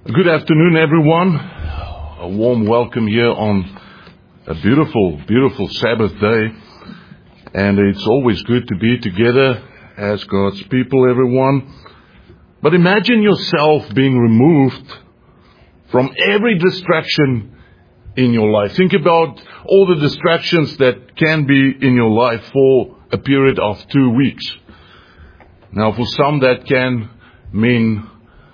Good afternoon, everyone. A warm welcome here on a beautiful, beautiful Sabbath day. And it's always good to be together as God's people, everyone. But imagine yourself being removed from every distraction in your life. Think about all the distractions that can be in your life for a period of 2 weeks. Now, for some that can mean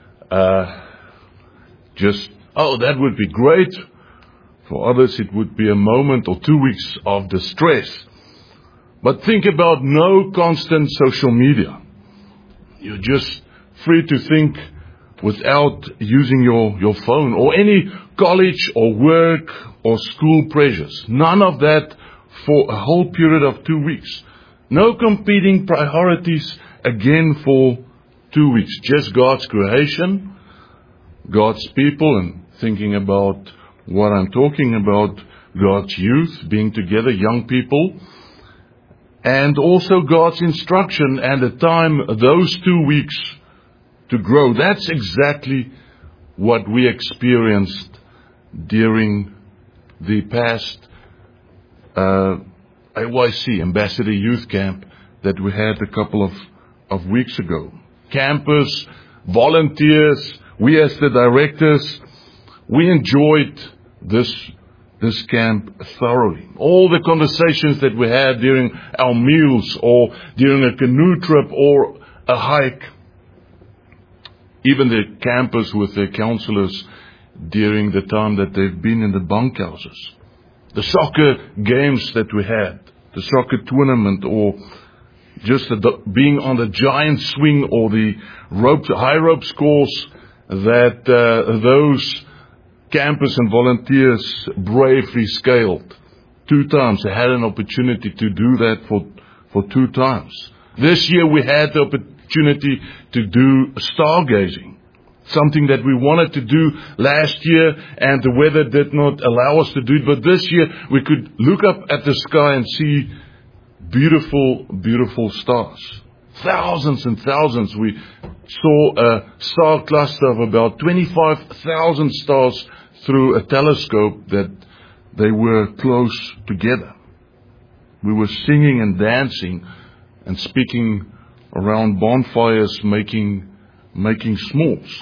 that would be great. For others, it would be a moment or 2 weeks of distress. But think about no constant social media. You're just free to think without using your phone or any college or work or school pressures. None of that for a whole period of 2 weeks. No competing priorities again for 2 weeks. Just God's creation, God's people, and thinking about what I'm talking about, God's youth, being together, young people, and also God's instruction and the time, those 2 weeks to grow. That's exactly what we experienced during the past AYC, Ambassador Youth Camp, that we had a couple of weeks ago. Campers, volunteers, we as the directors, we enjoyed this camp thoroughly. All the conversations that we had during our meals or during a canoe trip or a hike. Even the campers with their counselors during the time that they've been in the bunkhouses. The soccer games that we had, the soccer tournament, or just being on the giant swing or the high ropes course that those campers and volunteers bravely scaled 2 times. They had an opportunity to do that for 2 times. This year we had the opportunity to do stargazing, something that we wanted to do last year and the weather did not allow us to do it. But this year we could look up at the sky and see beautiful, beautiful stars. Thousands and thousands. We saw a star cluster of about 25,000 stars through a telescope that they were close together. We were singing and dancing and speaking around bonfires, making s'mores.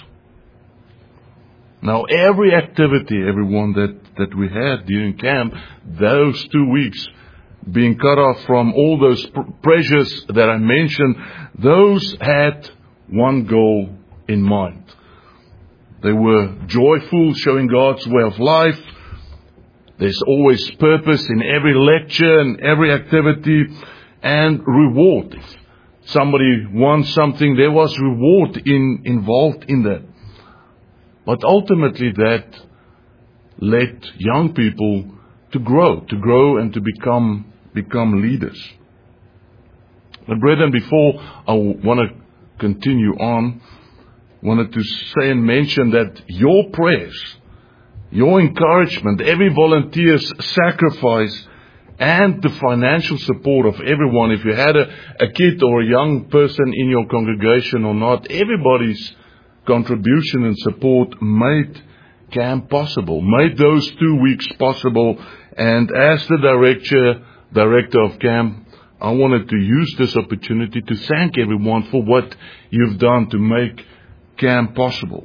Now, every activity, everyone that we had during camp, those 2 weeks, being cut off from all those pressures that I mentioned, those had one goal in mind. They were joyful, showing God's way of life. There's always purpose in every lecture and every activity, and reward. If somebody wants something, there was reward involved in that. But ultimately that led young people to grow and to become leaders. But brethren, before I want to continue on, wanted to say and mention that your prayers, your encouragement, every volunteer's sacrifice, and the financial support of everyone, if you had a kid or a young person in your congregation or not, everybody's contribution and support made camp possible, made those 2 weeks possible. And as the director of camp, I wanted to use this opportunity to thank everyone for what you've done to make camp possible.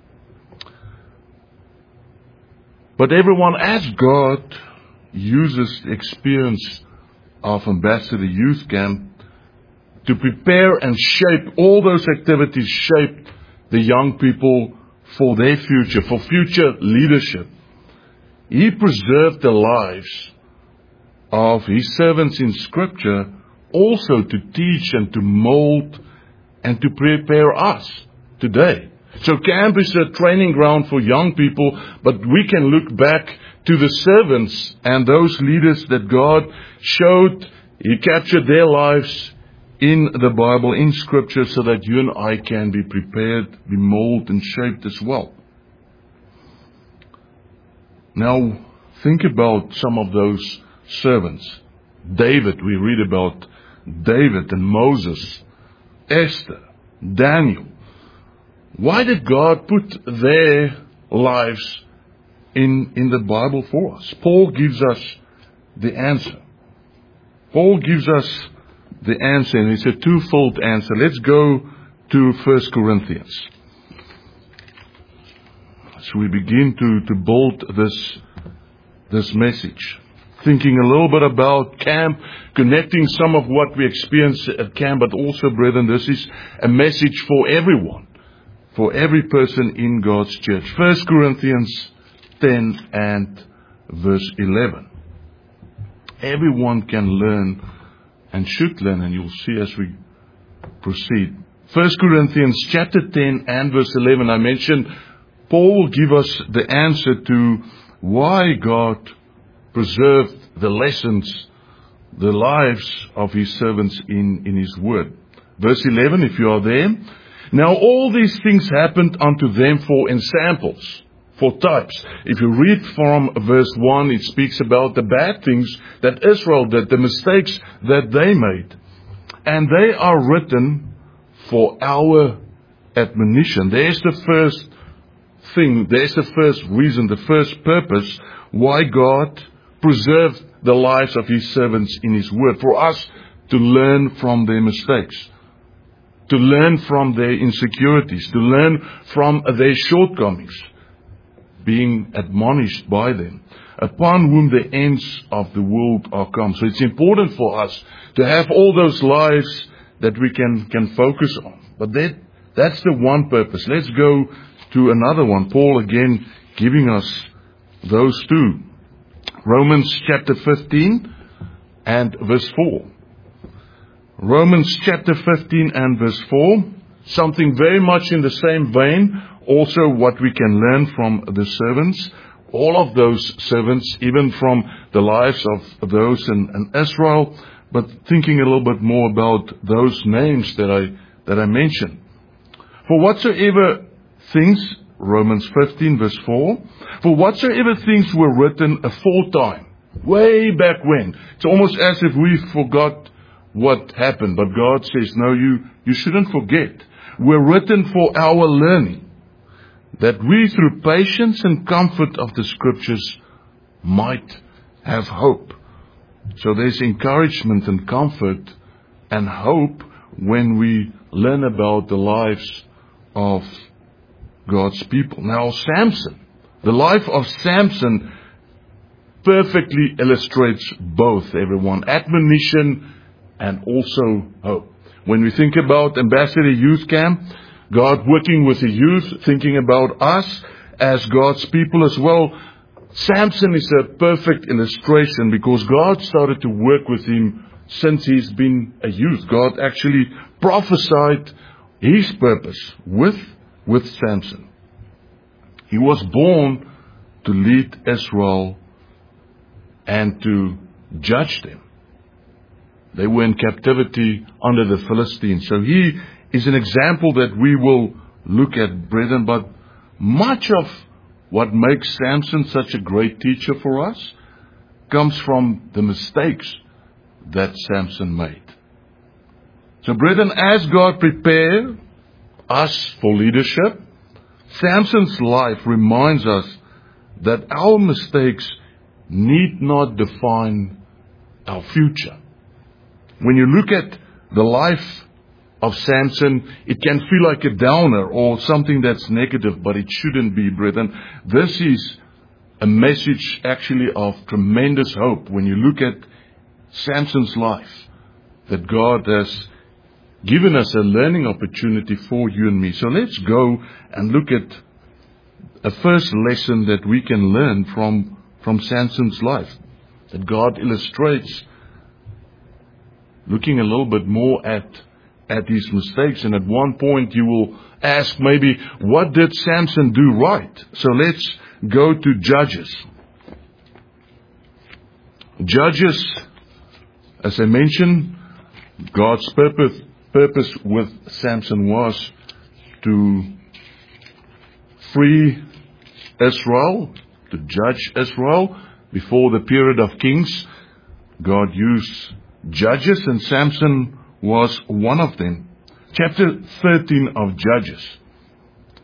But everyone, as God uses the experience of Ambassador Youth Camp to prepare and shape all those activities, shape the young people for their future, for future leadership. He preserved the lives of His servants in Scripture also to teach and to mold and to prepare us today. So camp is a training ground for young people, but we can look back to the servants and those leaders that God showed. He captured their lives in the Bible, in Scripture, so that you and I can be prepared, be molded and shaped as well. Now, think about some of those servants. David, we read about David and Moses, Esther, Daniel. Why did God put their lives in the Bible for us? Paul gives us the answer. Paul gives us the answer, and it's a twofold answer. Let's go to 1 Corinthians. So we begin to build this message. Thinking a little bit about camp, connecting some of what we experience at camp, but also, brethren, this is a message for everyone, for every person in God's church. 1 Corinthians 10 and verse 11. Everyone can learn and should learn, and you'll see as we proceed. 1 Corinthians chapter 10 and verse 11, I mentioned Paul will give us the answer to why God preserved the lessons, the lives of His servants in His Word. Verse 11, if you are there. Now all these things happened unto them for ensamples, for types. If you read from verse 1, it speaks about the bad things that Israel did, the mistakes that they made. And they are written for our admonition. There's the first thing, there's the first reason, the first purpose why God preserved the lives of His servants in His Word. For us to learn from their mistakes, to learn from their insecurities, to learn from their shortcomings, being admonished by them, upon whom the ends of the world are come. So it's important for us to have all those lives that we can focus on. But that's the one purpose. Let's go to another one. Paul again giving us those two. Romans chapter 15 and verse 4. Romans chapter 15 and verse 4. Something very much in the same vein. Also what we can learn from the servants. All of those servants, even from the lives of those in Israel. But thinking a little bit more about those names that I mentioned. For whatsoever things, Romans 15 verse 4, for whatsoever things were written aforetime, way back when. It's almost as if we forgot what happened, but God says, no, you shouldn't forget. Were written for our learning, that we through patience and comfort of the Scriptures might have hope. So there's encouragement and comfort and hope when we learn about the lives of God's people. Now Samson, the life of Samson perfectly illustrates both, everyone. Admonition and also hope. When we think about Ambassador Youth Camp, God working with the youth, thinking about us as God's people as well, Samson is a perfect illustration because God started to work with him since he's been a youth. God actually prophesied His purpose with Samson. He was born to lead Israel and to judge them. They were in captivity under the Philistines. So he is an example that we will look at, brethren. But much of what makes Samson such a great teacher for us comes from the mistakes that Samson made. So brethren, as God prepared us for leadership, Samson's life reminds us that our mistakes need not define our future. When you look at the life of Samson, it can feel like a downer or something that's negative, but it shouldn't be, brethren. This is a message actually of tremendous hope when you look at Samson's life, that God has given us a learning opportunity for you and me. So let's go and look at a first lesson that we can learn from Samson's life, that God illustrates, looking a little bit more at his mistakes. And at one point you will ask maybe, what did Samson do right? So let's go to Judges. Judges, as I mentioned, God's purpose with Samson was to free Israel, to judge Israel. Before the period of kings, God used judges, and Samson was one of them. Chapter 13 of Judges.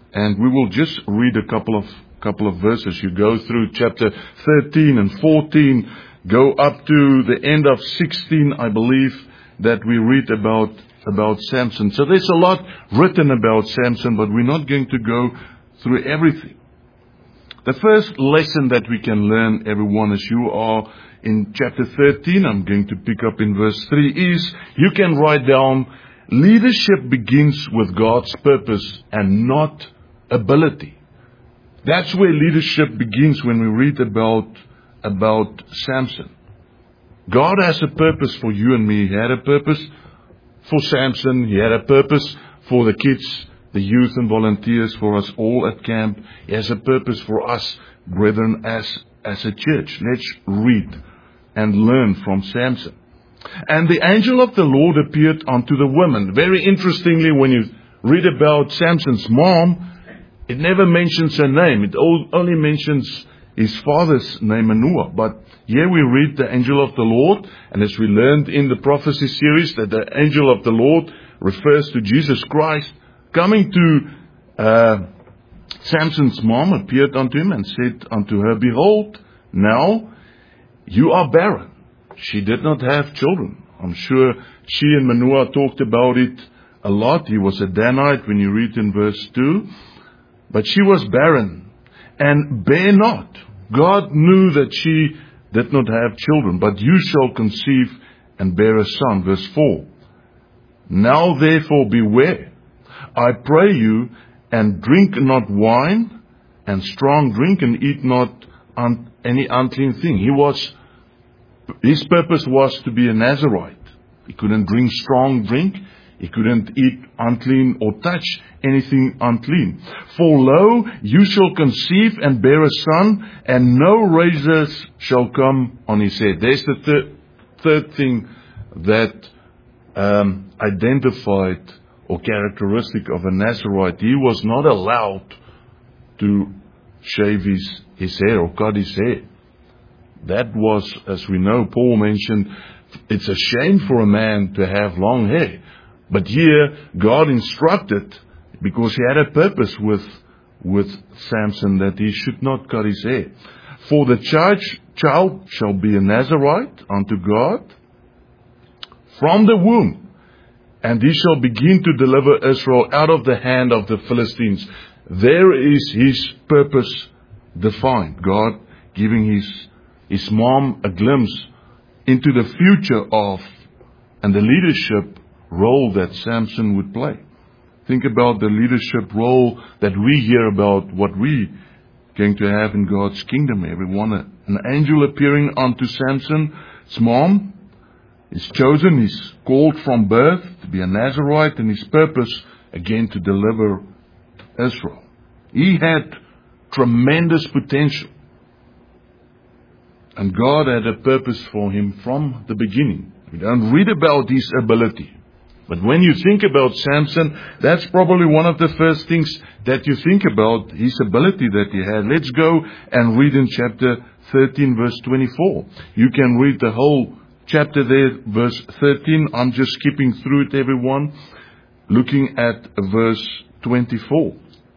And we will just read a couple of verses. You go through chapter 13 and 14, go up to the end of 16, I believe, that we read about Samson. So there's a lot written about Samson, but we're not going to go through everything. The first lesson that we can learn, everyone, as you are in chapter 13, I'm going to pick up in verse 3, is you can write down, leadership begins with God's purpose and not ability. That's where leadership begins when we read about Samson. God has a purpose for you and me. He had a purpose for Samson. He had a purpose for the kids, the youth and volunteers, for us all at camp. He has a purpose for us, brethren, as a church. Let's read and learn from Samson. And the angel of the Lord appeared unto the woman. Very interestingly, when you read about Samson's mom, it never mentions her name. It only mentions his father's name, Manoah. But here we read the angel of the Lord. And as we learned in the prophecy series, that the angel of the Lord refers to Jesus Christ, coming to Samson's mom, appeared unto him and said unto her, behold, now you are barren. She did not have children. I'm sure she and Manoah talked about it a lot. He was a Danite when you read in verse 2. But she was barren and bare not. God knew that she did not have children. But you shall conceive and bear a son. Verse 4. Now therefore beware. I pray you, and drink not wine and strong drink, and eat not any unclean thing. His purpose was to be a Nazarite. He couldn't drink strong drink. He couldn't eat unclean or touch anything unclean. For lo, you shall conceive and bear a son, and no razors shall come on his head. There's the third thing that identified or characteristic of a Nazarite. He was not allowed to shave his hair or cut his hair. That was, as we know, Paul mentioned, it's a shame for a man to have long hair. But here, God instructed, because he had a purpose with Samson, that he should not cut his hair. For the child shall be a Nazarite unto God from the womb, and he shall begin to deliver Israel out of the hand of the Philistines. There is his purpose defined. God giving his mom a glimpse into the future of and the leadership role that Samson would play. Think about the leadership role that we hear about, what we going to have in God's kingdom. Everyone, an angel appearing unto Samson. His mom is chosen, he's called from birth to be a Nazarite, and his purpose again to deliver Israel. He had tremendous potential. And God had a purpose for him from the beginning. We don't read about his ability. But when you think about Samson, that's probably one of the first things that you think about, his ability that he had. Let's go and read in chapter 13, verse 24. You can read the whole chapter there, verse 13. I'm just skipping through it, everyone. Looking at verse 24.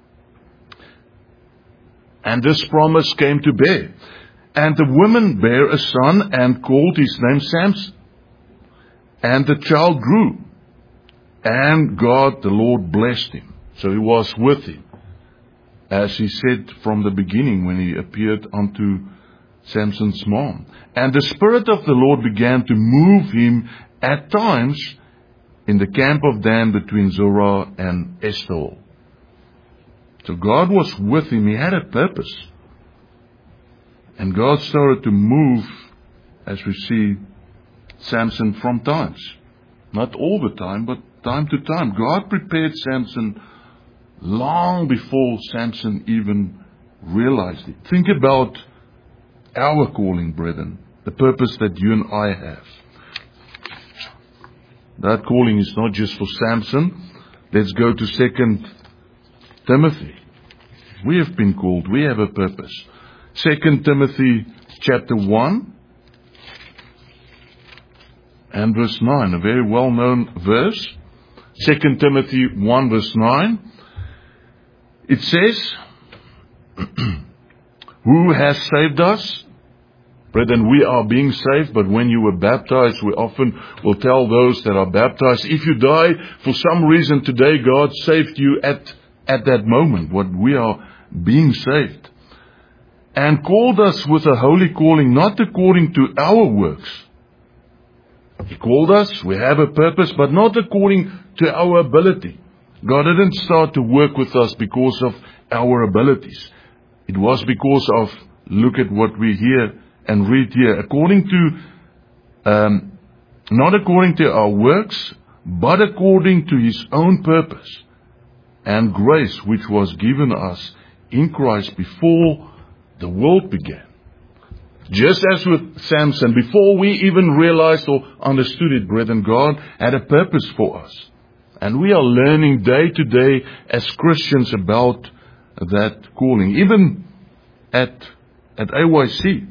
And this promise came to bear. And the woman bare a son and called his name Samson. And the child grew. And God, the Lord, blessed him. So he was with him. As he said from the beginning when he appeared unto Samson's mom. And the Spirit of the Lord began to move him at times in the camp of Dan between Zorah and Eshtaol. So God was with him. He had a purpose. And God started to move, as we see, Samson from times. Not all the time, but time to time. God prepared Samson long before Samson even realized it. Think about our calling, brethren. The purpose that you and I have. That calling is not just for Samson. Let's go to 2 Timothy. We have been called. We have a purpose. 2 Timothy chapter 1 and verse 9. A very well-known verse. 2 Timothy 1 verse 9. It says, who has saved us? Brethren, we are being saved, but when you were baptized, we often will tell those that are baptized, if you die for some reason today, God saved you at that moment. What we are being saved. And called us with a holy calling, not according to our works. He called us, we have a purpose, but not according to our ability. God didn't start to work with us because of our abilities. It was because of, look at what we hear and read here, according to, not according to our works, but according to His own purpose and grace, which was given us in Christ before the world began. Just as with Samson, before we even realized or understood it, brethren, God had a purpose for us. And we are learning day to day as Christians about that calling. Even at AYC,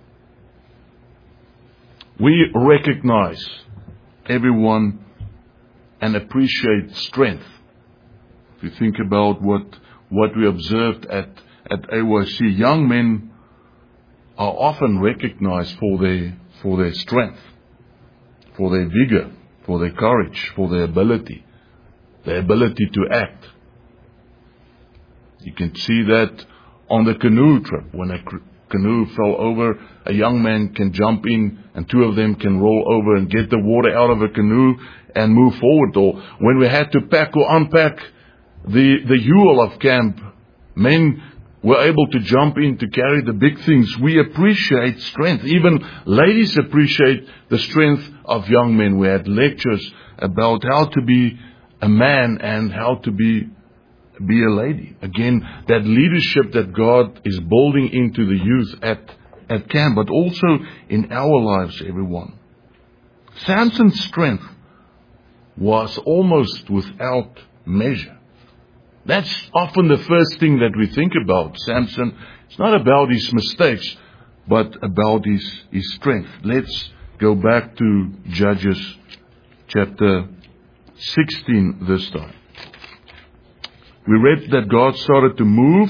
we recognize everyone and appreciate strength. If you think about what we observed at AYC, young men are often recognized for their strength, for their vigor, for their courage, for their ability to act. You can see that on the canoe trip. When a canoe fell over, a young man can jump in and two of them can roll over and get the water out of a canoe and move forward. Or when we had to pack or unpack the Yule of camp, men were able to jump in to carry the big things. We appreciate strength. Even ladies appreciate the strength of young men. We had lectures about how to be a man and how to be a lady. Again, that leadership that God is building into the youth at camp, but also in our lives, everyone. Samson's strength was almost without measure. That's often the first thing that we think about Samson. It's not about his mistakes, but about his strength. Let's go back to Judges chapter 16 this time. We read that God started to move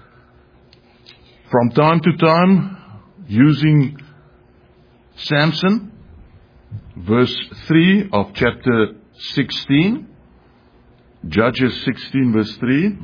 from time to time using Samson. Verse 3 of chapter 16. Judges 16 verse 3.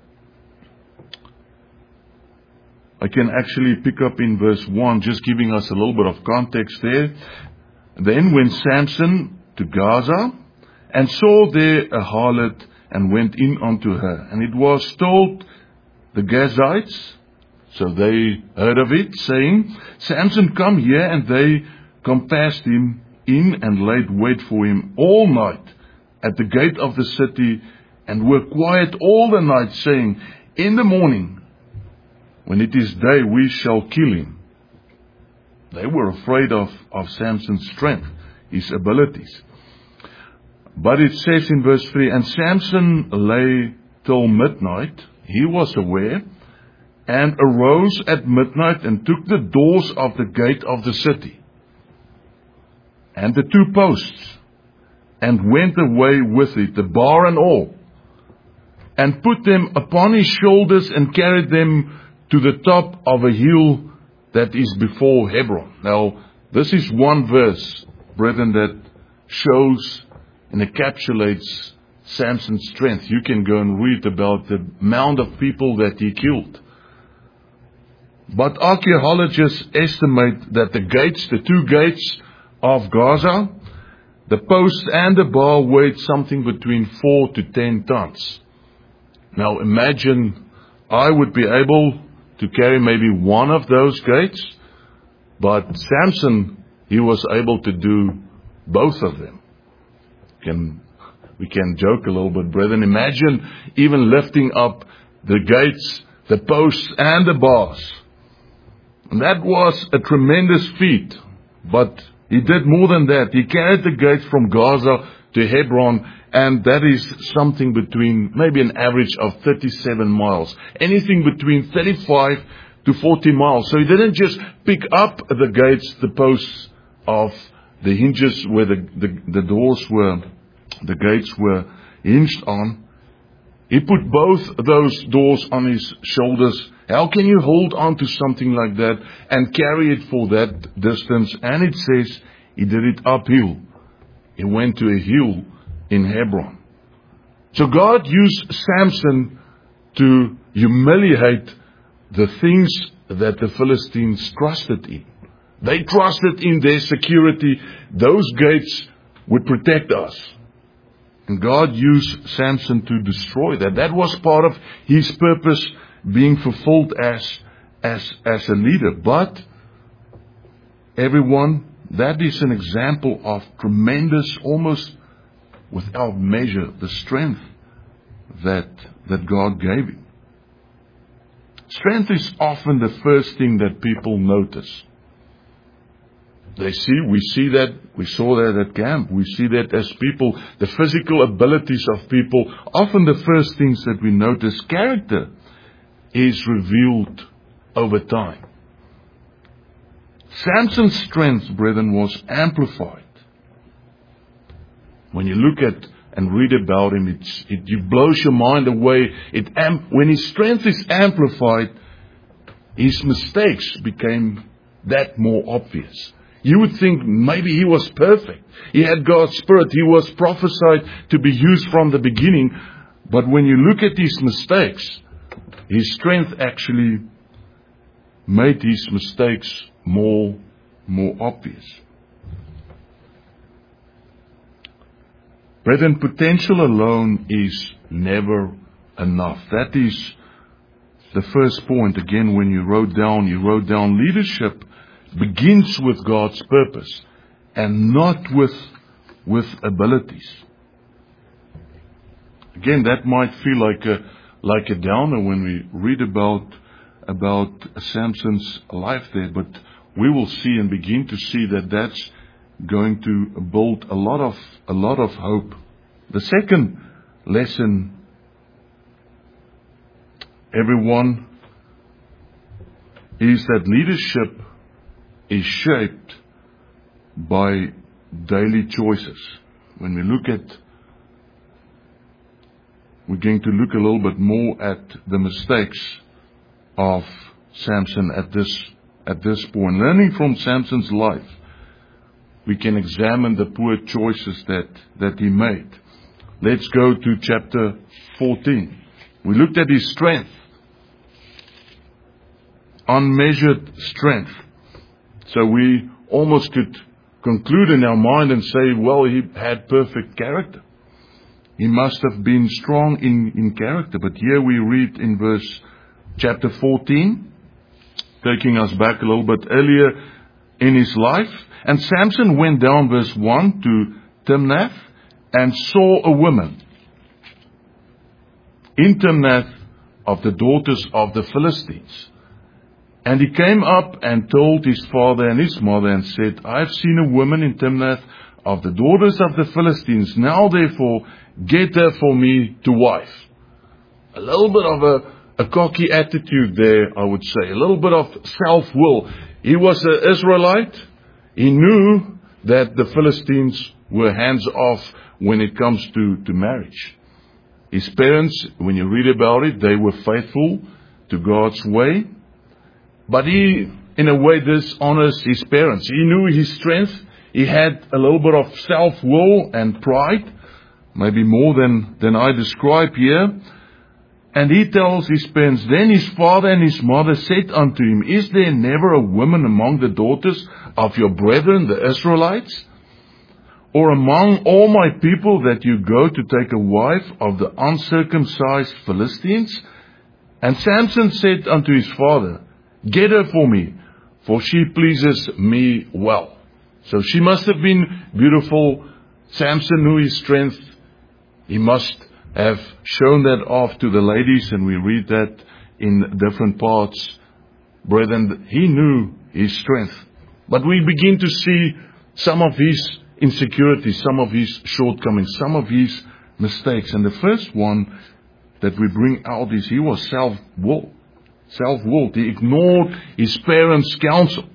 I can actually pick up in verse 1, just giving us a little bit of context there. Then went Samson to Gaza, and saw there a harlot, and went in unto her. And it was told the Gazites, so they heard of it, saying, Samson, come here. And they compassed him in, and laid wait for him all night at the gate of the city, and were quiet all the night, saying, in the morning, when it is day, we shall kill him. They were afraid of Samson's strength, his abilities. But it says in verse 3, and Samson lay till midnight. He was aware, and arose at midnight, and took the doors of the gate of the city, and the two posts, and went away with it, the bar and all, and put them upon his shoulders, and carried them to the top of a hill that is before Hebron. Now, this is one verse, brethren, that shows and encapsulates Samson's strength. You can go and read about the amount of people that he killed. But archaeologists estimate that the two gates of Gaza, the post and the bar, weighed something between 4 to 10 tons. Now imagine, I would be able to carry maybe one of those gates, but Samson, he was able to do both of them. We can joke a little bit, brethren. Imagine even lifting up the gates, the posts and the bars. And that was a tremendous feat. But he did more than that. He carried the gates from Gaza to Hebron, and that is something between maybe an average of 37 miles. Anything between 35 to 40 miles. So he didn't just pick up the gates, the posts of the hinges where the doors were, the gates were hinged on. He put both those doors on his shoulders. How can you hold on to something like that and carry it for that distance? And it says he did it uphill. He went to a hill in Hebron. So God used Samson to humiliate the things that the Philistines trusted in. They trusted in their security. Those gates would protect us. And God used Samson to destroy that. That was part of his purpose being fulfilled as a leader. But everyone, that is an example of tremendous, almost without measure, the strength that God gave him. Strength is often the first thing that people notice. We saw that at camp. We see that as people, the physical abilities of people, often the first things that we notice. Character is revealed over time. Samson's strength, brethren, was amplified. When you look at and read about him, it blows your mind away. When his strength is amplified, his mistakes became that more obvious. You would think maybe he was perfect. He had God's Spirit. He was prophesied to be used from the beginning. But when you look at his mistakes, his strength actually made his mistakes more obvious. Brethren, potential alone is never enough. That is the first point. Again, when you wrote down leadership begins with God's purpose and not with abilities. Again, that might feel like a downer when we read about Samson's life there, but we will see and begin to see that that's going to build a lot of hope. The second lesson, everyone, is that leadership is shaped by daily choices. When we're going to look a little bit more at the mistakes of Samson at this point. Learning from Samson's life, we can examine the poor choices that he made. Let's go to chapter 14. We looked at his strength. Unmeasured strength. So we almost could conclude in our mind and say, well, he had perfect character. He must have been strong in character. But here we read in chapter 14, taking us back a little bit earlier in his life. And Samson went down, verse 1, to Timnath and saw a woman in Timnath of the daughters of the Philistines. And he came up and told his father and his mother and said, I have seen a woman in Timnath of the daughters of the Philistines. Now therefore get her for me to wife. A little bit of a cocky attitude there, I would say. A little bit of self-will. He was an Israelite. He knew that the Philistines were hands off when it comes to marriage. His parents, when you read about it, they were faithful to God's way. But he, in a way, dishonors his parents. He knew his strength. He had a little bit of self-will and pride, maybe more than I describe here. And he tells his parents, then his father and his mother said unto him, is there never a woman among the daughters of your brethren, the Israelites? Or among all my people that you go to take a wife of the uncircumcised Philistines? And Samson said unto his father, get her for me, for she pleases me well. So she must have been beautiful. Samson knew his strength. He must have shown that off to the ladies, and we read that in different parts. Brethren, he knew his strength. But we begin to see some of his insecurities, some of his shortcomings, some of his mistakes. And the first one that we bring out is he was self-willed. Self-willed. He ignored his parents' counsel.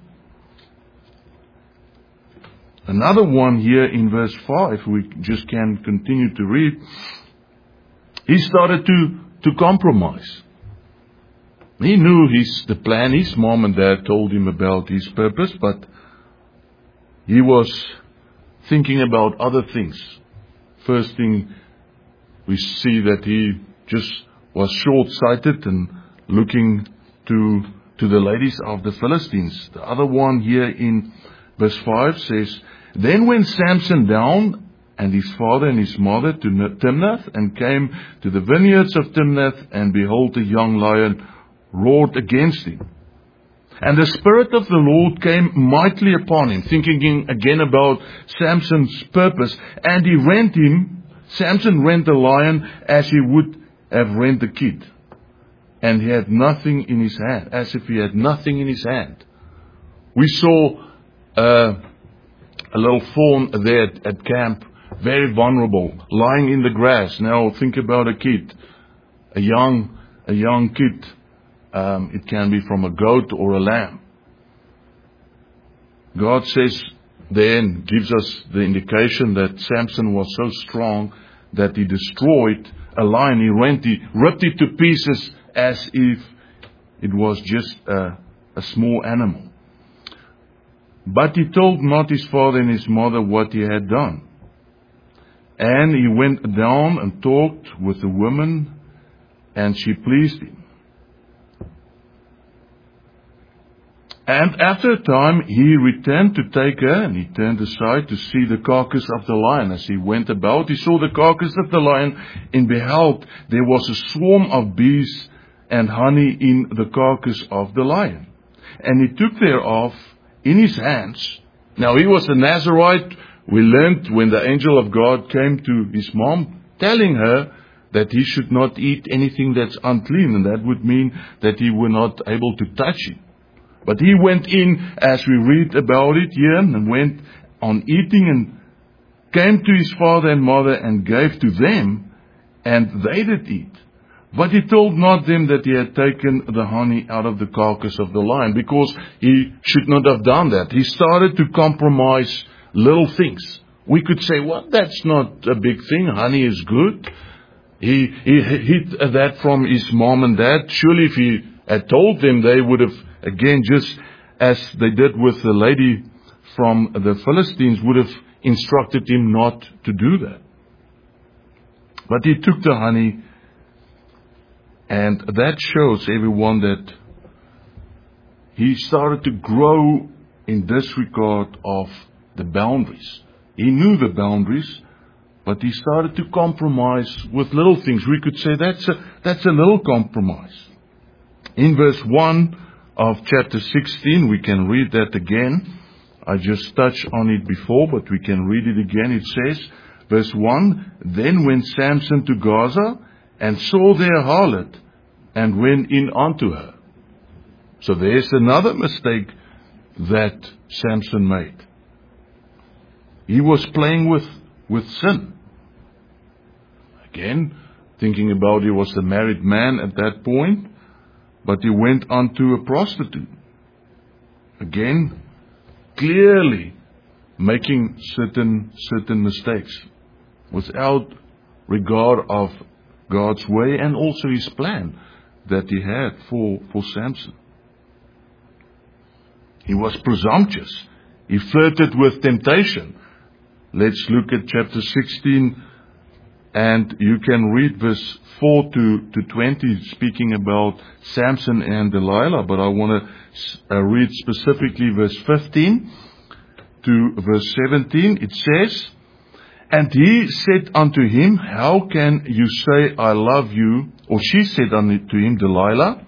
Another one here in verse 5, we just can continue to read. he started to compromise. He knew the plan. His mom and dad told him about his purpose, but he was thinking about other things. First thing, we see that he just was short-sighted and looking to the ladies of the Philistines. The other one here in verse 5 says, Then went Samson down and his father and his mother to Timnath, and came to the vineyards of Timnath, and behold, a young lion roared against him. And the Spirit of the Lord came mightily upon him, thinking again about Samson's purpose, and he rent him. Samson rent the lion as he would have rent a kid. And he had nothing in his hand, as if he had nothing in his hand. We saw a little fawn there at camp, very vulnerable, lying in the grass. Now think about a kid, a young kid. It can be from a goat or a lamb. God says then, gives us the indication that Samson was so strong that he destroyed a lion. He ripped it to pieces as if it was just a small animal. But he told not his father and his mother what he had done. And he went down and talked with the woman, and she pleased him. And after a time he returned to take her, and he turned aside to see the carcass of the lion. As he went about, he saw the carcass of the lion, and beheld, there was a swarm of bees and honey in the carcass of the lion. And he took thereof in his hands. Now he was a Nazarite. We learned when the angel of God came to his mom, telling her that he should not eat anything that's unclean, and that would mean that he were not able to touch it. But he went in, as we read about it here, and went on eating, and came to his father and mother, and gave to them, and they did eat. But he told not them that he had taken the honey out of the carcass of the lion, because he should not have done that. He started to compromise little things. We could say, well, that's not a big thing. Honey is good. He hid that from his mom and dad. Surely if he had told them, they would have, again, just as they did with the lady from the Philistines, would have instructed him not to do that. But he took the honey, and that shows everyone that he started to grow in disregard of the boundaries. He knew the boundaries, but he started to compromise with little things. We could say that's a little compromise. In verse 1 of chapter 16, we can read that again. I just touched on it before, but we can read it again. It says, verse 1, Then went Samson to Gaza, and saw there a harlot, and went in unto her. So there's another mistake that Samson made. He was playing with sin. Again, thinking about he was a married man at that point, but he went unto a prostitute. Again, clearly making certain mistakes without regard of God's way and also his plan that he had for Samson. He was presumptuous. He flirted with temptation. Let's look at chapter 16, and you can read verse 4 to 20, speaking about Samson and Delilah, but I want to read specifically verse 15 to verse 17. It says, And he said unto him, How can you say, I love you? Or she said unto him, Delilah,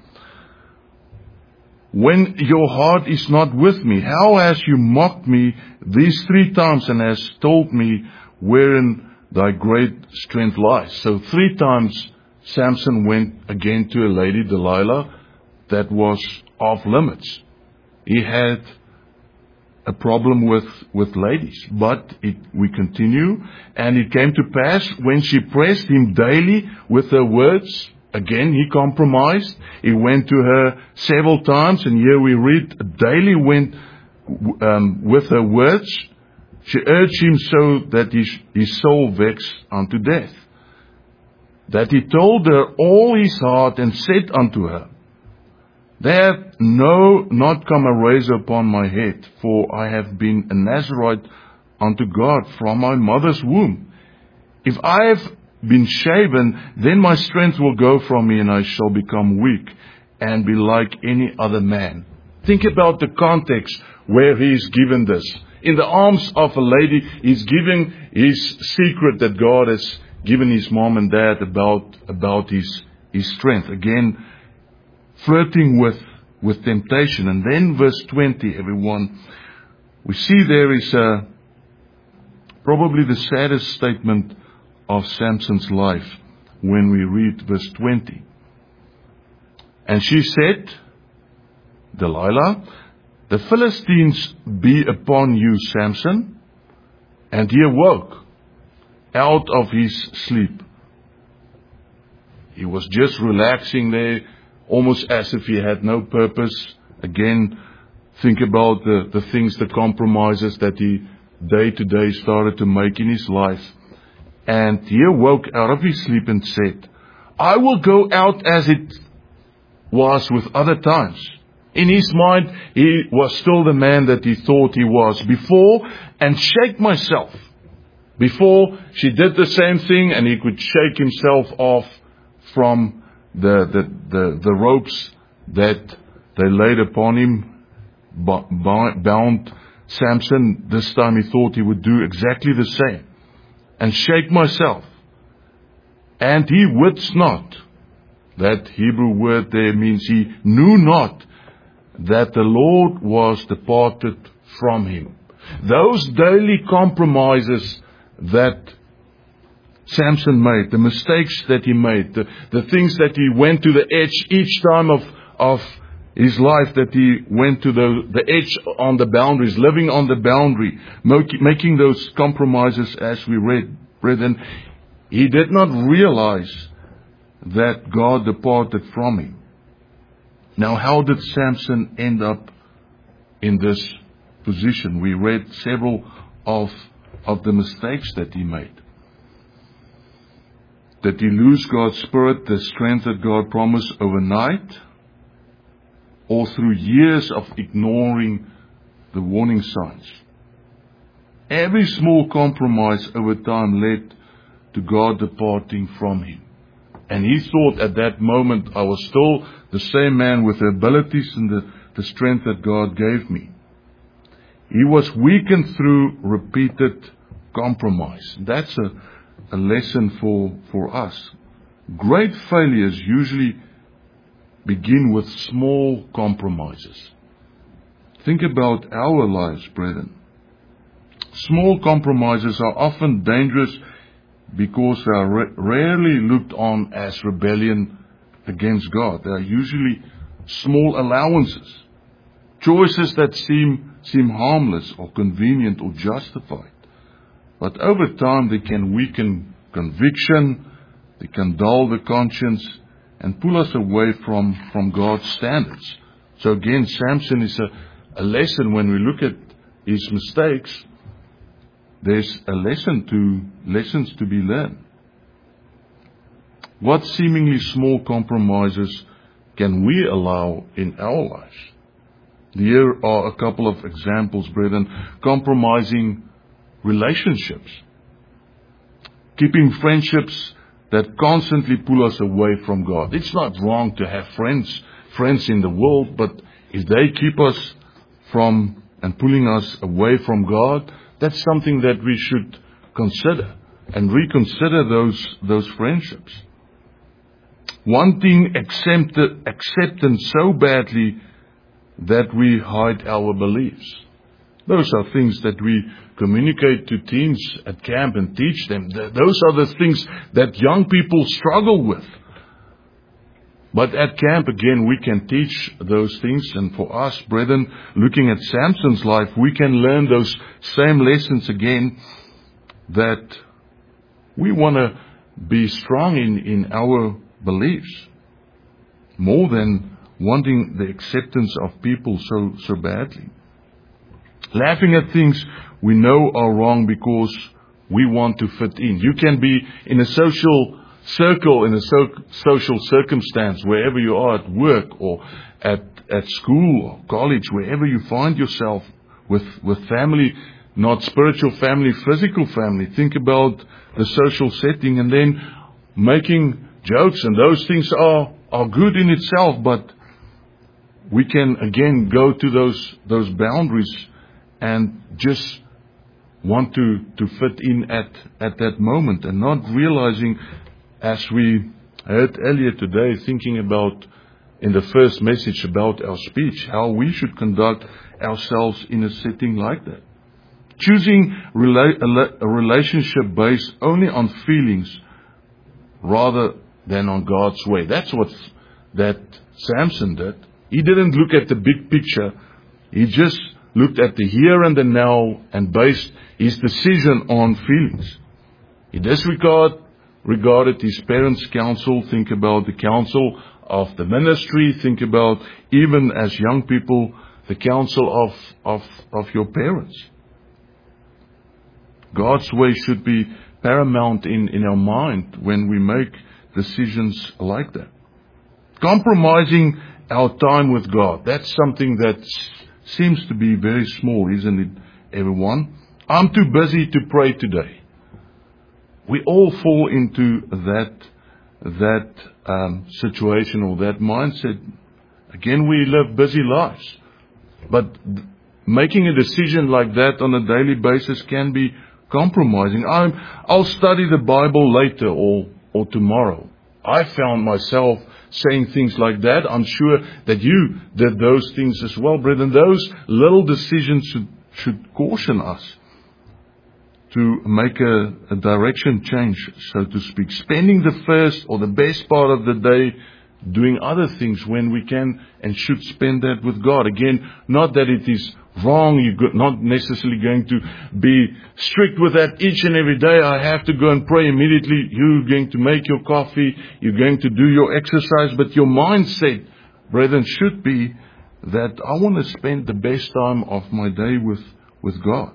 when your heart is not with me, how hast you mocked me these 3 times, and hast told me wherein thy great strength lies? So 3 times Samson went again to a lady, Delilah, that was off limits. He had a problem with ladies. But we continue. And it came to pass, when she pressed him daily with her words, again he compromised. He went to her several times, and here we read, daily went with her words. She urged him so that his soul vexed unto death. that he told her all his heart and said unto her, There hath not come a razor upon my head, for I have been a Nazarite unto God from my mother's womb. If I have been shaven, then my strength will go from me, and I shall become weak and be like any other man. Think about the context where he is given this. In the arms of a lady, he's giving his secret that God has given his mom and dad about his strength. Again, flirting with temptation. And then verse 20, everyone, we see there is probably the saddest statement of Samson's life when we read verse 20. And she said, Delilah, the Philistines be upon you, Samson. And he awoke out of his sleep. He was just relaxing there, almost as if he had no purpose. Again, think about the things, the compromises that he day to day started to make in his life. And he awoke out of his sleep and said, I will go out as it was with other times. In his mind, he was still the man that he thought he was before, and shake myself. Before, she did the same thing, and he could shake himself off from the ropes that they laid upon him, bound Samson. This time he thought he would do exactly the same, and shake myself. And he wits not. That Hebrew word there means he knew not that the Lord was departed from him. Those daily compromises that Samson made, the mistakes that he made, the things that he went to the edge each time of his life, that he went to the edge on the boundaries, living on the boundary, making those compromises as we read, brethren, he did not realize that God departed from him. Now, how did Samson end up in this position? We read several of the mistakes that he made. Did he lose God's Spirit, the strength that God promised overnight? Or through years of ignoring the warning signs? Every small compromise over time led to God departing from him. And he thought at that moment, I was still the same man with the abilities and the strength that God gave me. He was weakened through repeated compromise. That's a lesson for us. Great failures usually begin with small compromises. Think about our lives, brethren. Small compromises are often dangerous because they are rarely looked on as rebellion against God. They are usually small allowances, choices that seem harmless or convenient or justified. But over time they can weaken conviction, they can dull the conscience, and pull us away from God's standards. So again, Samson is a lesson. When we look at his mistakes, there's lessons to be learned. What seemingly small compromises can we allow in our lives? Here are a couple of examples, brethren. Compromising relationships. Keeping friendships that constantly pull us away from God. It's not wrong to have friends in the world, but if they keep us from and pulling us away from God, that's something that we should consider and reconsider those friendships. Wanting acceptance so badly that we hide our beliefs. Those are things that we communicate to teens at camp and teach them. Those are the things that young people struggle with. But at camp, again, we can teach those things. And for us, brethren, looking at Samson's life, we can learn those same lessons again, that we want to be strong in our beliefs, more than wanting the acceptance of people so badly. Laughing at things we know are wrong because we want to fit in. You can be in a social circle, in a social circumstance, wherever you are at work or at school or college, wherever you find yourself with family, not spiritual family, physical family. Think about the social setting, and then making jokes, and those things are good in itself, but we can again go to those boundaries and just want to fit in at that moment, and not realizing, as we heard earlier today, thinking about in the first message about our speech, how we should conduct ourselves in a setting like that. Choosing a relationship based only on feelings rather than on God's way. That's what that Samson did. He didn't look at the big picture. He just looked at the here and the now and based his decision on feelings. He disregarded his parents' counsel. Think about the counsel of the ministry. Think about, even as young people, the counsel of your parents. God's way should be paramount in our mind when we make decisions like that. Compromising our time with God. That's something that seems to be very small, isn't it, everyone? I'm too busy to pray today. We all fall into that situation or that mindset. Again, we live busy lives. But making a decision like that on a daily basis can be compromising. I'll study the Bible later or tomorrow. I found myself saying things like that. I'm sure that you did those things as well, brethren. Those little decisions should caution us to make a direction change, so to speak. Spending the first or the best part of the day doing other things when we can and should spend that with God. Again, not that it is wrong. You're not necessarily going to be strict with that each and every day. I have to go and pray immediately. You're going to make your coffee. You're going to do your exercise. But your mindset, brethren, should be that I want to spend the best time of my day with God.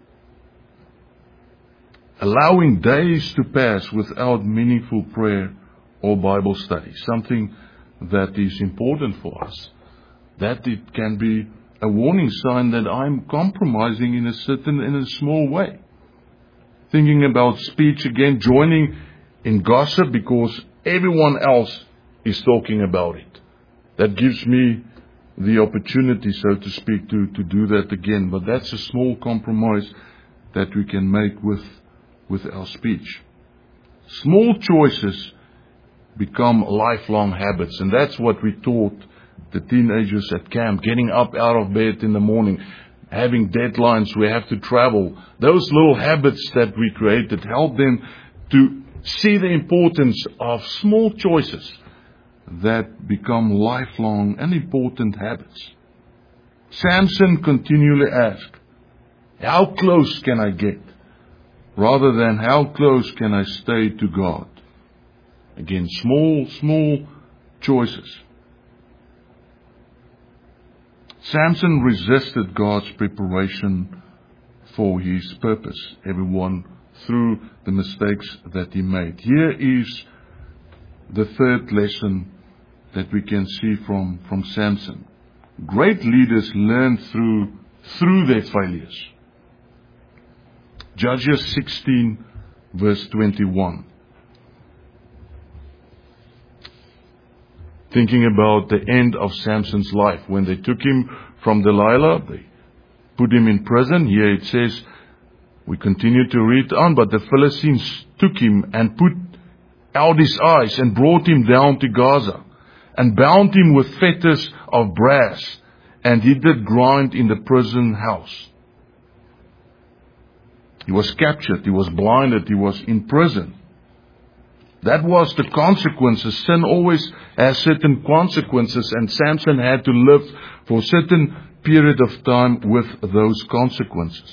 Allowing days to pass without meaningful prayer or Bible study. Something that is important for us. That it can be a warning sign that I'm compromising in a small way. Thinking about speech again, joining in gossip because everyone else is talking about it. That gives me the opportunity, so to speak, to do that again. But that's a small compromise that we can make with our speech. Small choices become lifelong habits, and that's what we taught the teenagers at camp. Getting up out of bed in the morning, having deadlines, we have to travel. Those little habits that we created help them to see the importance of small choices that become lifelong and important habits. Samson continually asked, how close can I get? Rather than how close can I stay to God? Again, small choices. Samson resisted God's preparation for his purpose, everyone, through the mistakes that he made. Here is the third lesson that we can see from Samson. Great leaders learn through their failures. Judges 16, verse 21. Thinking about the end of Samson's life. When they took him from Delilah, they put him in prison. Here it says, we continue to read on, but the Philistines took him and put out his eyes and brought him down to Gaza and bound him with fetters of brass, and he did grind in the prison house. He was captured, he was blinded, he was in prison. That was the consequences. Sin always has certain consequences, and Samson had to live for a certain period of time with those consequences.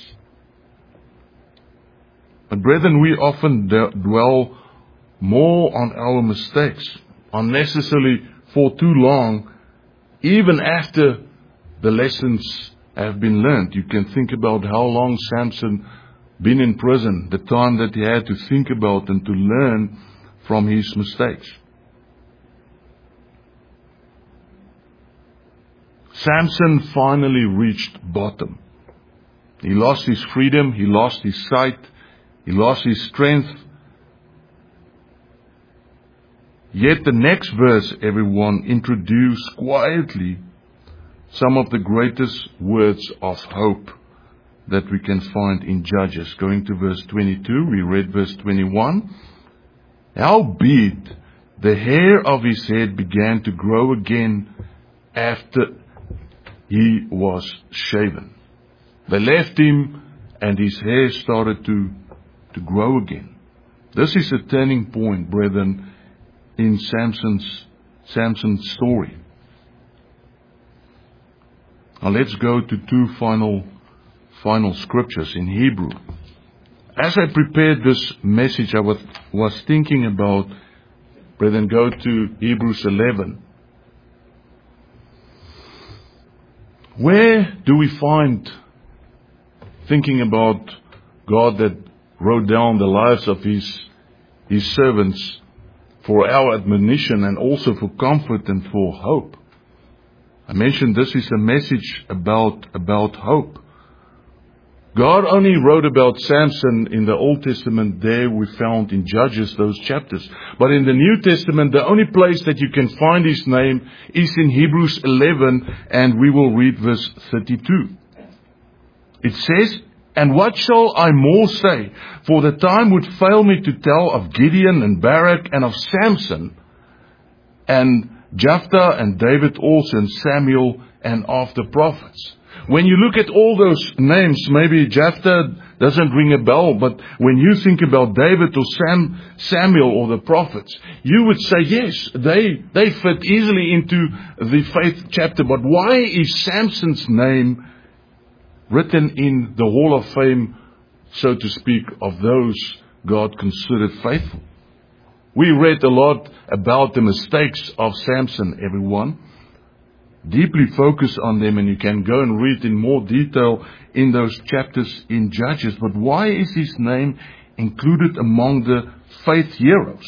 But brethren, we often dwell more on our mistakes, unnecessarily for too long, even after the lessons have been learned. You can think about how long Samson been in prison, the time that he had to think about and to learn from his mistakes. Samson finally reached bottom. He lost his freedom, he lost his sight, he lost his strength. Yet the next verse, everyone, introduced quietly some of the greatest words of hope that we can find in Judges. Going to verse 22, we read verse 21. Howbeit the hair of his head began to grow again after he was shaven. They left him and his hair started to grow again. This is a turning point, brethren, in Samson's story. Now let's go to two final scriptures in Hebrew. As I prepared this message, I was thinking about, brethren, go to Hebrews 11. Where do we find, thinking about God that wrote down the lives of His servants for our admonition and also for comfort and for hope? I mentioned this is a message about hope. God only wrote about Samson in the Old Testament. There we found in Judges those chapters. But in the New Testament, the only place that you can find his name is in Hebrews 11, and we will read verse 32. It says, "And what shall I more say? For the time would fail me to tell of Gideon and Barak and of Samson and Jephthah and David also and Samuel and of the prophets." When you look at all those names, maybe Jephthah doesn't ring a bell, but when you think about David or Samuel or the prophets, you would say, yes, they fit easily into the faith chapter. But why is Samson's name written in the Hall of Fame, so to speak, of those God considered faithful? We read a lot about the mistakes of Samson, everyone. Deeply focus on them, and you can go and read in more detail in those chapters in Judges. But why is his name included among the faith heroes?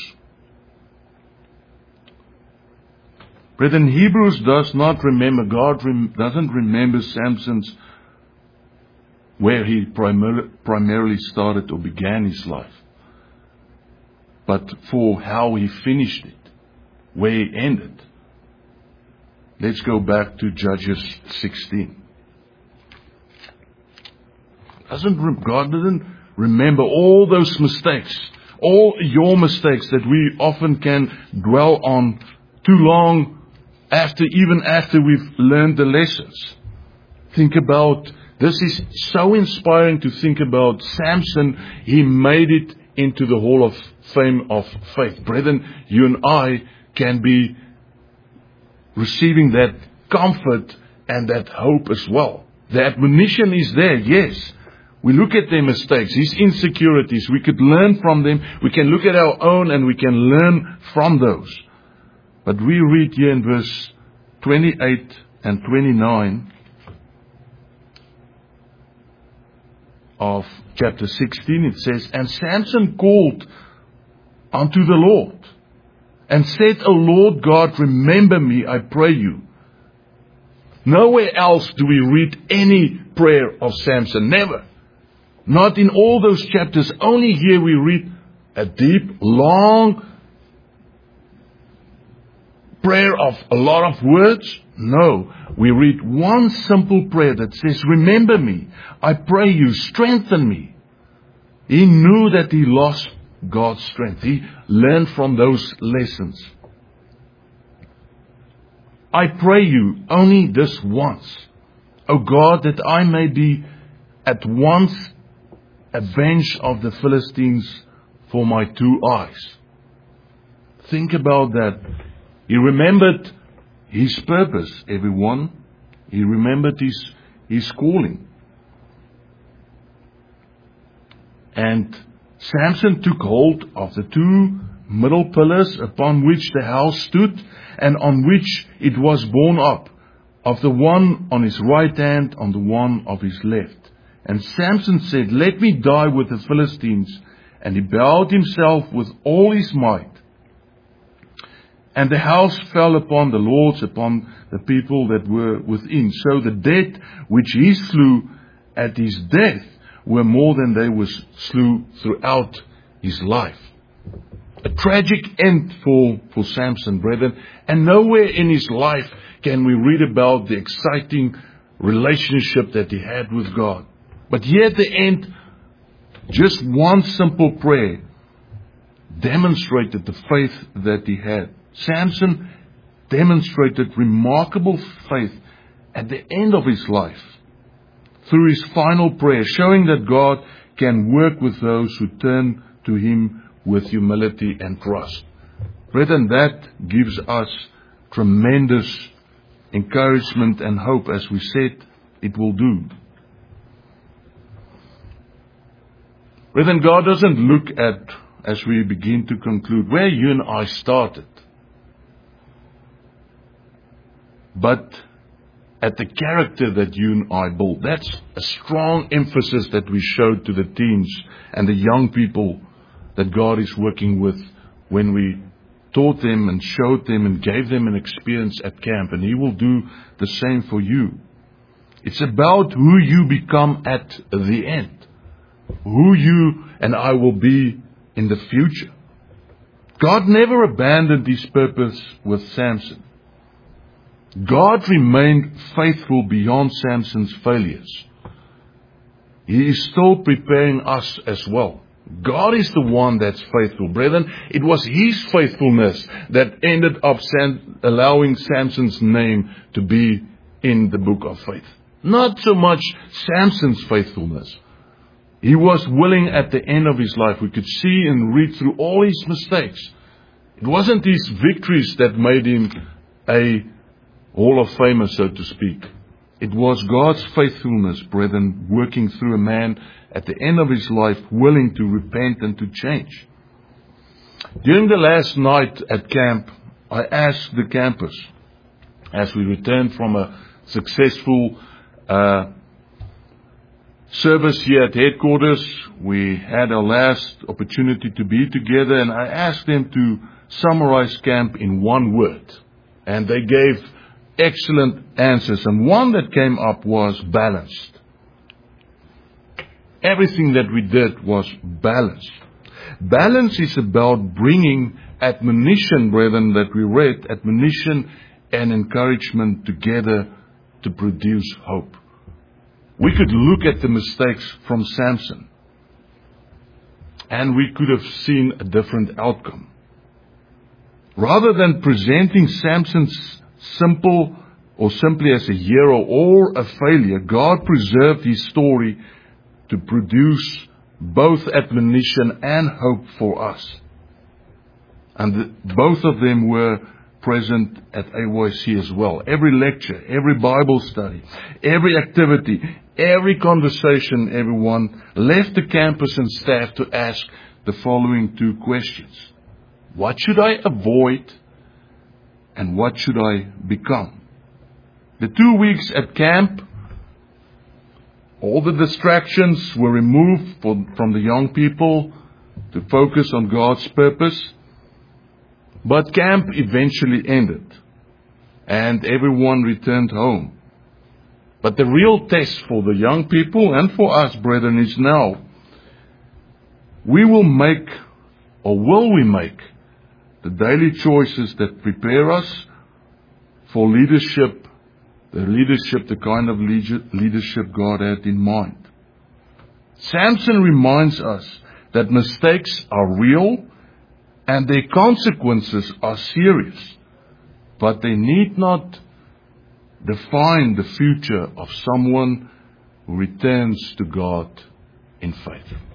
Brethren, Hebrews does not remember, God doesn't remember Samson's, where he primarily started or began his life, but for how he finished it, where he ended. Let's go back to Judges 16. God didn't remember all those mistakes, all your mistakes that we often can dwell on too long even after we've learned the lessons. Think about, this is so inspiring to think about Samson. He made it into the Hall of Fame of faith. Brethren, you and I can be receiving that comfort and that hope as well. The admonition is there, yes. We look at their mistakes, his insecurities. We could learn from them. We can look at our own and we can learn from those. But we read here in verse 28 and 29 of chapter 16, it says, "And Samson called unto the Lord, and said, O Lord God, remember me, I pray you." Nowhere else do we read any prayer of Samson. Never. Not in all those chapters. Only here we read a deep, long prayer of a lot of words. No. We read one simple prayer that says, remember me, I pray you, strengthen me. He knew that he lost God's strength. He learned from those lessons. I pray you only this once, O God, that I may be at once avenged of the Philistines for my 2 eyes. Think about that. He remembered his purpose, everyone. He remembered his calling. And Samson took hold of the 2 middle pillars upon which the house stood and on which it was borne up, of the one on his right hand, on the one of his left. And Samson said, let me die with the Philistines. And he bowed himself with all his might. And the house fell upon the lords, upon the people that were within. So the dead which he slew at his death were more than they slew throughout his life. A tragic end for Samson, brethren. And nowhere in his life can we read about the exciting relationship that he had with God. But here at the end, just one simple prayer demonstrated the faith that he had. Samson demonstrated remarkable faith at the end of his life through his final prayer, showing that God can work with those who turn to him with humility and trust. Brethren, that gives us tremendous encouragement and hope, as we said it will do. Brethren, God doesn't look at, as we begin to conclude, where you and I started, but at the character that you and I build. That's a strong emphasis that we showed to the teens and the young people that God is working with when we taught them and showed them and gave them an experience at camp. And He will do the same for you. It's about who you become at the end. Who you and I will be in the future. God never abandoned His purpose with Samson. God remained faithful beyond Samson's failures. He is still preparing us as well. God is the one that's faithful. Brethren, it was His faithfulness that ended up allowing Samson's name to be in the book of faith. Not so much Samson's faithfulness. He was willing at the end of his life. We could see and read through all his mistakes. It wasn't his victories that made him a Hall of Famer, so to speak. It was God's faithfulness, brethren, working through a man at the end of his life, willing to repent and to change. During the last night at camp, I asked the campers, as we returned from a successful service here at headquarters, we had our last opportunity to be together, and I asked them to summarize camp in one word. And they gave excellent answers, and one that came up was balanced. Everything that we did was balanced. Balance is about bringing admonition, brethren, that we read, admonition and encouragement together to produce hope. We could look at the mistakes from Samson, and we could have seen a different outcome. Rather than presenting Samson's simply as a hero or a failure, God preserved his story to produce both admonition and hope for us. And both of them were present at AYC as well. Every lecture, every Bible study, every activity, every conversation, everyone left the campus and staff to ask the following two questions. What should I avoid and what should I become? The 2 weeks at camp, all the distractions were removed from the young people to focus on God's purpose. But camp eventually ended, and everyone returned home. But the real test for the young people and for us, brethren, is now. Will we make the daily choices that prepare us for leadership, the kind of leadership God had in mind? Samson reminds us that mistakes are real and their consequences are serious, but they need not define the future of someone who returns to God in faith.